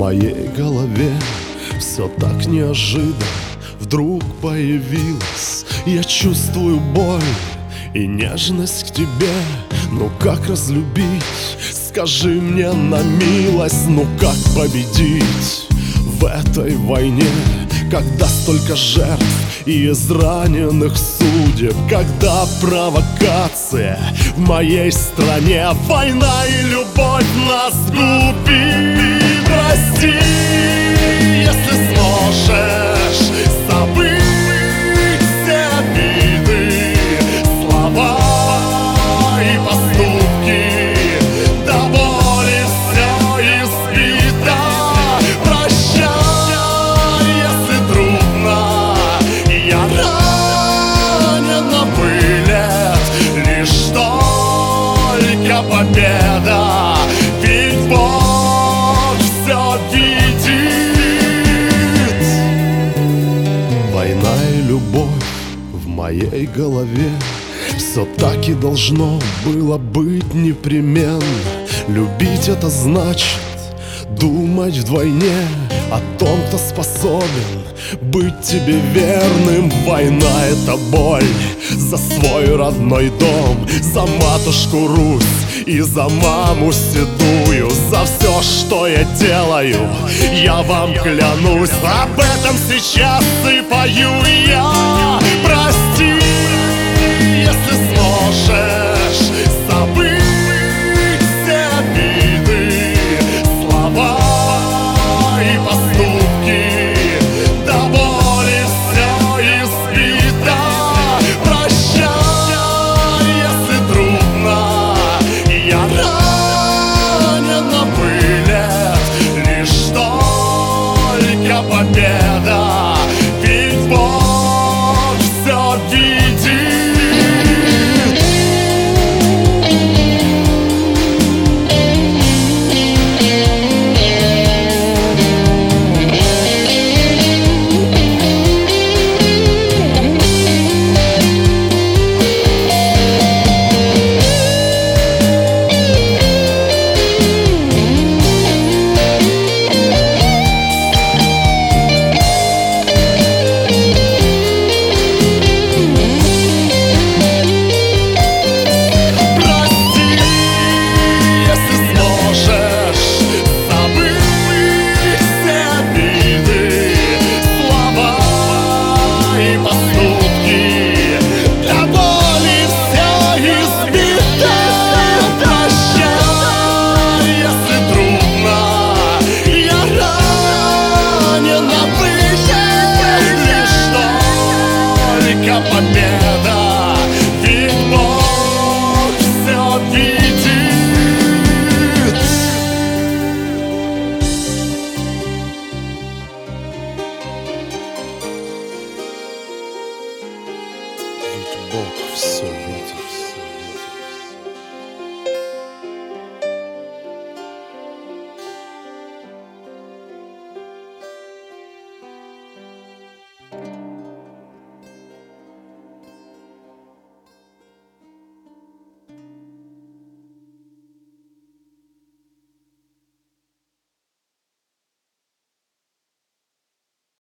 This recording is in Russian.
моей голове все так неожиданно вдруг появилось. Я чувствую боль и нежность к тебе. Ну как разлюбить? Скажи мне на милость. Ну как победить в этой войне, когда столько жертв и израненных судеб, когда провокация в моей стране, война и любовь нас губит. Прости, если сможешь забыть все обиды, слова и поступки, до боли все избито. Прощай, если трудно, я ранен, но вылет лишь только победа. Ведь Бог все видит. Война и любовь в моей голове, все так и должно было быть непременно. Любить — это значит думать вдвойне о том, кто способен быть тебе верным. Война — это боль за свой родной дом, за матушку Русь и за маму седую. За все, что я делаю, я вам клянусь. Об этом сейчас и пою я. Прости, если сможешь